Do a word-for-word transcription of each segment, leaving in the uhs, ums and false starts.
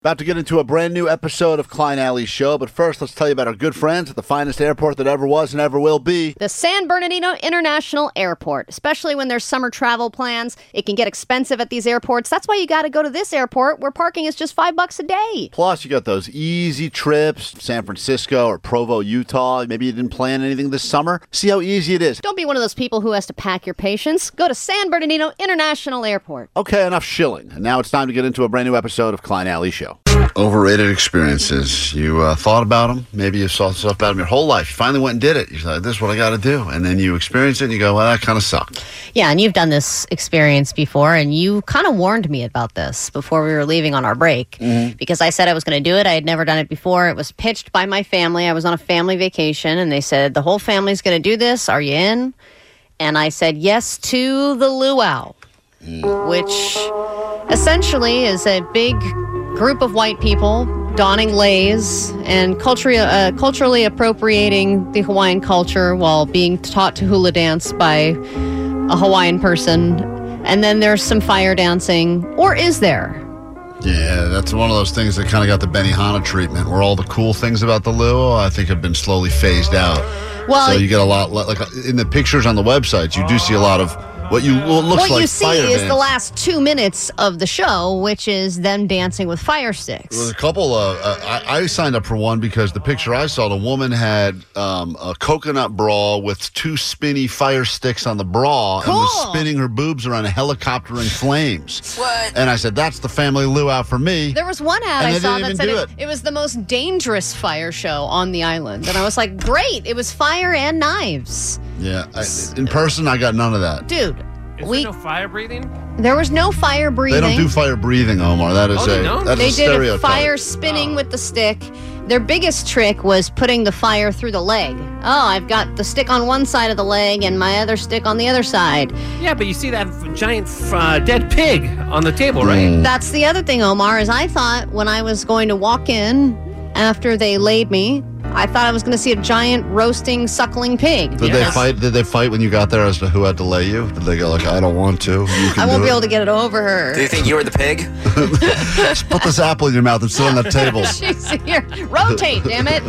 About to get into a brand new episode of Klein Alley's Show, but first let's tell you about our good friends at the finest airport that ever was and ever will be. The San Bernardino International Airport. Especially when there's summer travel plans, it can get expensive at these airports. That's why you got to go to this airport where parking is just five bucks a day. Plus, you got those easy trips, San Francisco or Provo, Utah. Maybe you didn't plan anything this summer. See how easy it is. Don't be one of those people who has to pack your patience. Go to San Bernardino International Airport. Okay, enough shilling. And now it's time to get into a brand new episode of Klein Alley's Show. Overrated experiences. You uh, thought about them. Maybe you saw stuff about them your whole life. You finally went and did it. You thought, this is what I got to do. And then you experience it and you go, well, that kind of sucked. Yeah, and you've done this experience before, and you kind of warned me about this before we were leaving on our break. Mm-hmm. Because I said I was going to do it. I had never done it before. It was pitched by my family. I was on a family vacation, and they said, the whole family's going to do this. Are you in? And I said yes to the luau, mm. which essentially is a big group of white people donning leis and culturally, uh, culturally appropriating the Hawaiian culture while being taught to hula dance by a Hawaiian person. And then there's some fire dancing. Or is there? Yeah, that's one of those things that kind of got the Benihana treatment, where all the cool things about the luau, I think, have been slowly phased out. Well, so you get a lot, like in the pictures on the websites, you do see a lot of what you what looks what like you see fire is dance. The last two minutes of the show, which is them dancing with fire sticks. There was a couple of uh, I, I signed up for one because the picture I saw, the woman had um, a coconut bra with two spinny fire sticks on the bra cool. and was spinning her boobs around a helicopter in flames. What? And I said, that's the family luau for me. There was one ad and I saw that said it, it, it was the most dangerous fire show on the island, and I was like, great! It was fire and knives. Yeah, I, in person, I got none of that, dude. Is we, there no fire breathing? There was no fire breathing. They don't do fire breathing, Omar. That is oh, a that's They a did stereotype. a fire spinning oh. with the stick. Their biggest trick was putting the fire through the leg. Oh, I've got the stick on one side of the leg and my other stick on the other side. Yeah, but you see that giant uh, dead pig on the table, right? Mm. That's the other thing, Omar, is I thought when I was going to walk in after they laid me, I thought I was going to see a giant roasting, suckling pig. Did yes. they fight? Did they fight when you got there as to who had to lay you? Did they go like, I don't want to? You can I won't do be it? able to get it over her. Do you think you were the pig? Just put this apple in your mouth and sit on that table. She's here. Rotate, damn it.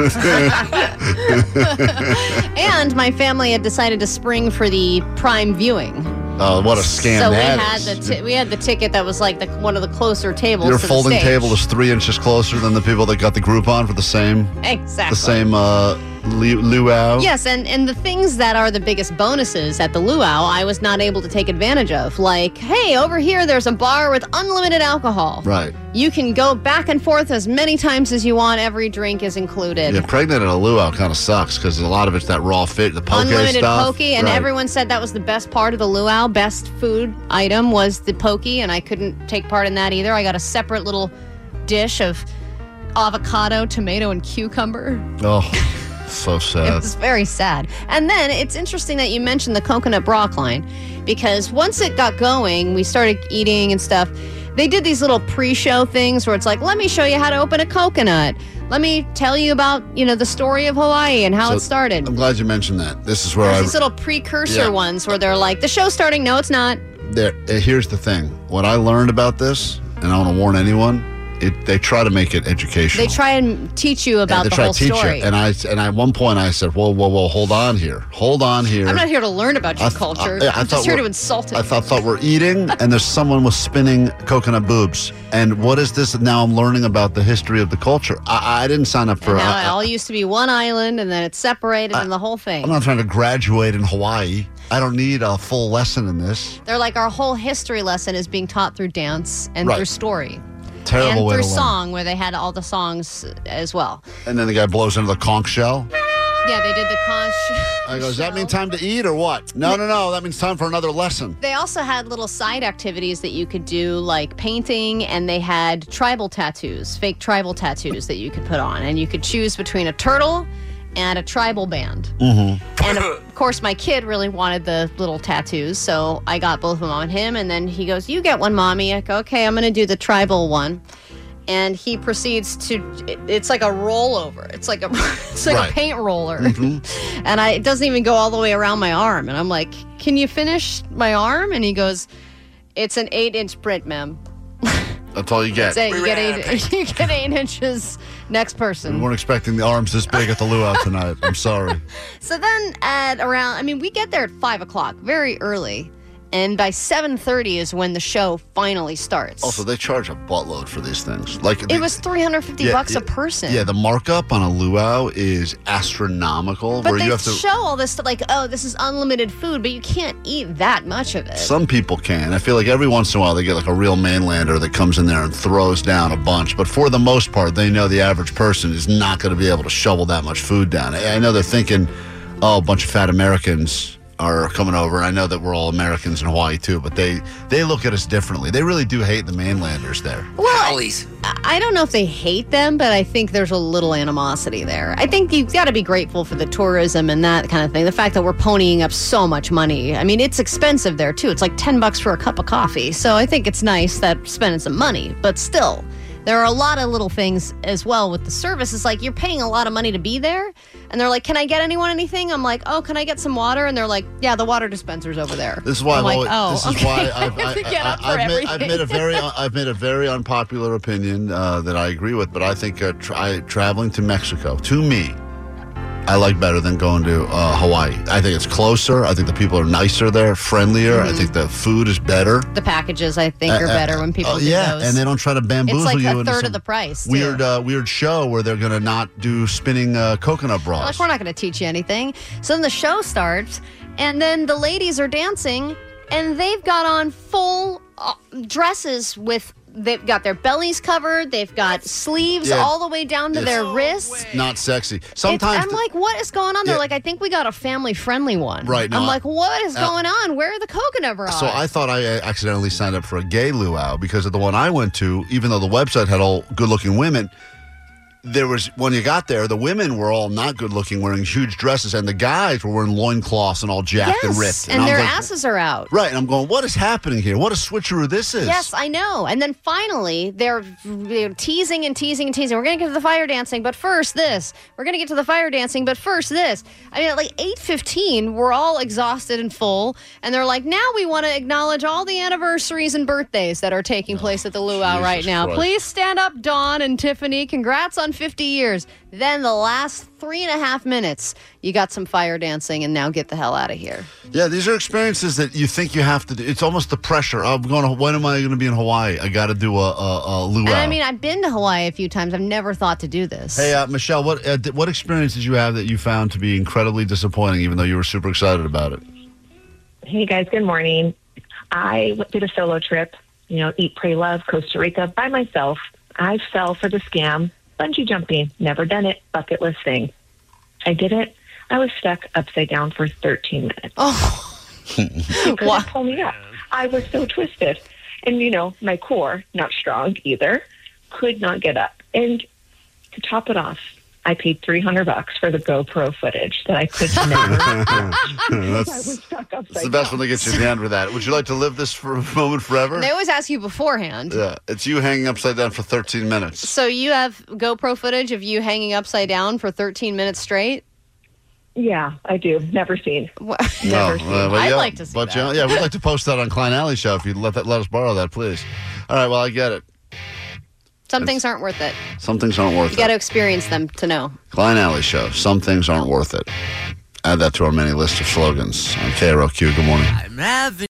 And my family had decided to spring for the prime viewing. Oh, what a scam so that we had is. the t- we had the ticket that was like the, one of the closer tables. Your to folding the stage. table is three inches closer than the people that got the Groupon for the same Exactly. the same uh, lu- luau. Yes, and, and the things that are the biggest bonuses at the luau, I was not able to take advantage of. Like, hey, over here there's a bar with unlimited alcohol. Right. You can go back and forth as many times as you want. Every drink is included. Yeah, pregnant at a luau kind of sucks because a lot of it's that raw fish, the poke Unlimited stuff. poke, and right. everyone said that was the best part of the luau. Best food item was the poke, and I couldn't take part in that either. I got a separate little dish of avocado, tomato, and cucumber. Oh, so It sad. was very sad. And then it's interesting that you mentioned the coconut broth line, because once it got going, we started eating and stuff. They did these little pre-show things where it's like, let me show you how to open a coconut. Let me tell you about, you know, the story of Hawaii and how So, it started. I'm glad you mentioned that. This is where There's I. these little precursor Yeah. ones where they're like, the show's starting. No, it's not. There, uh, here's the thing. What I learned about this, and I want to warn anyone, it they try to make it educational. They try and teach you about and they the try whole to teach story. you. And I and at one point I said, whoa, whoa, whoa, hold on here, hold on here. I'm not here to learn about your I th- culture. I- I I'm thought just here we're- to insult it. I thought thought we're eating, and there's someone with spinning coconut boobs. And what is this? Now I'm learning about the history of the culture. I, I didn't sign up for. And now I, it all used to be one island, and then it's separated, and the whole thing. I'm not trying to graduate in Hawaii. I don't need a full lesson in this. They're like, our whole history lesson is being taught through dance and Right. through story. Terrible and way through to learn. song, where they had all the songs as well. And then the guy blows into the conch shell. Yeah, they did the conch. I go, does that mean time to eat or what? No, no, no. That means time for another lesson. They also had little side activities that you could do, like painting, and they had tribal tattoos, fake tribal tattoos that you could put on. And you could choose between a turtle and a tribal band. Mm-hmm. And of course, my kid really wanted the little tattoos, so I got both of them on him. And then he goes, you get one, Mommy. I go, okay, I'm going to do the tribal one. And he proceeds to, it, it's like a rollover. It's like a it's like Right. a paint roller. Mm-hmm. And I, it doesn't even go all the way around my arm. And I'm like, can you finish my arm? And he goes, it's an eight-inch print, ma'am. That's all you get. That's it. You get, eight, you get eight inches. Next person. We weren't expecting the arms this big at the luau tonight. I'm sorry. So then at around, I mean, we get there at five o'clock, very early. And by seven thirty is when the show finally starts. Also, they charge a buttload for these things. Like It the, was three hundred fifty yeah, bucks yeah, a person. Yeah, the markup on a luau is astronomical. But where they you have to, show all this stuff like, oh, this is unlimited food, but you can't eat that much of it. Some people can. I feel like every once in a while they get like a real mainlander that comes in there and throws down a bunch. But for the most part, they know the average person is not going to be able to shovel that much food down. I know they're thinking, oh, a bunch of fat Americans are coming over. I know that we're all Americans in Hawaii too, but they they look at us differently. They really do hate the mainlanders there. Well, I, I don't know if they hate them, but I think there's a little animosity there. I think you've got to be grateful for the tourism and that kind of thing. The fact that we're ponying up so much money. I mean, it's expensive there too. It's like ten bucks for a cup of coffee. So I think it's nice that we're spending some money, but still, there are a lot of little things as well with the service. It's like you're paying a lot of money to be there. And they're like, can I get anyone anything? I'm like, oh, can I get some water? And they're like, yeah, the water dispenser's over there. This is why I'm I've like, always, oh, this okay. is why I've, I, to get up I, for I've, made, I've everything. made a very I've made a very unpopular opinion uh, that I agree with, but I think uh, tra- traveling to Mexico, to me, I like better than going to uh, Hawaii. I think it's closer. I think the people are nicer there, friendlier. Mm-hmm. I think the food is better. The packages, I think, are Uh, uh, better when people uh, do yeah, those. and they don't try to bamboozle It's like you a into third some of the price, too. Weird, uh, weird show where they're going to not do spinning uh, coconut bras. Like, we're not going to teach you anything. So then the show starts, and then the ladies are dancing, and they've got on full uh, dresses with, they've got their bellies covered, they've got sleeves Yeah. all the way down to It's- their wrists. Not sexy. It's, Sometimes I'm the- like, what is going on? They're Yeah. like, I think we got a family-friendly one. Right, no, I'm I- like, what is uh, going on? Where are the coconut bras? So I thought I uh, accidentally signed up for a gay luau because of the one I went to, even though the website had all good-looking women, there was, when you got there, the women were all not good-looking, wearing huge dresses, and the guys were wearing loincloths and all jacked yes, and ripped. and I was their like, asses are out. Right, and I'm going, what is happening here? What a switcheroo this is. Yes, I know. And then finally, they're, they're teasing and teasing and teasing. We're going to get to the fire dancing, but first this. We're going to get to the fire dancing, but first this. I mean, at like eight fifteen, we're all exhausted and full, and they're like, now we want to acknowledge all the anniversaries and birthdays that are taking place at the luau Jesus right now. Christ. Please stand up, Dawn and Tiffany. Congrats on fifty years. Then the last three and a half minutes, you got some fire dancing, and now get the hell out of here. Yeah, these are experiences that you think you have to do. It's almost the pressure. I'm going to, when am I going to be in Hawaii? I got to do a, a, a luau. And I mean, I've been to Hawaii a few times. I've never thought to do this. Hey, uh, Michelle, what uh, what experience did you have that you found to be incredibly disappointing, even though you were super excited about it? Hey guys, good morning. I did a solo trip, you know, Eat, Pray, Love, Costa Rica by myself. I fell for the scam, bungee jumping, never done it, bucket list thing. I did it. I was stuck upside down for thirteen minutes. Oh, You couldn't What? pull me up. I was so twisted. And, you know, my core, not strong either, could not get up. And to top it off, I paid three hundred bucks for the GoPro footage that I could never. I was That's, stuck upside that's the best down. one to get you in the end with that. Would you like to live this for a moment forever? they always ask you beforehand. Yeah, it's you hanging upside down for thirteen minutes. So you have GoPro footage of you hanging upside down for thirteen minutes straight? Yeah, I do. Never seen. What? Never uh, seen. but I'd yeah, like to see but, that. you know, yeah, we'd like to post that on Klein Alley Show if you'd let that let us borrow that, please. All right, well, I get it. Some things aren't worth it. Some things aren't worth You got to it. experience them to know. Klein Alley Show. Some things aren't worth it. Add that to our many list of slogans on K R O Q. Good morning. I'm having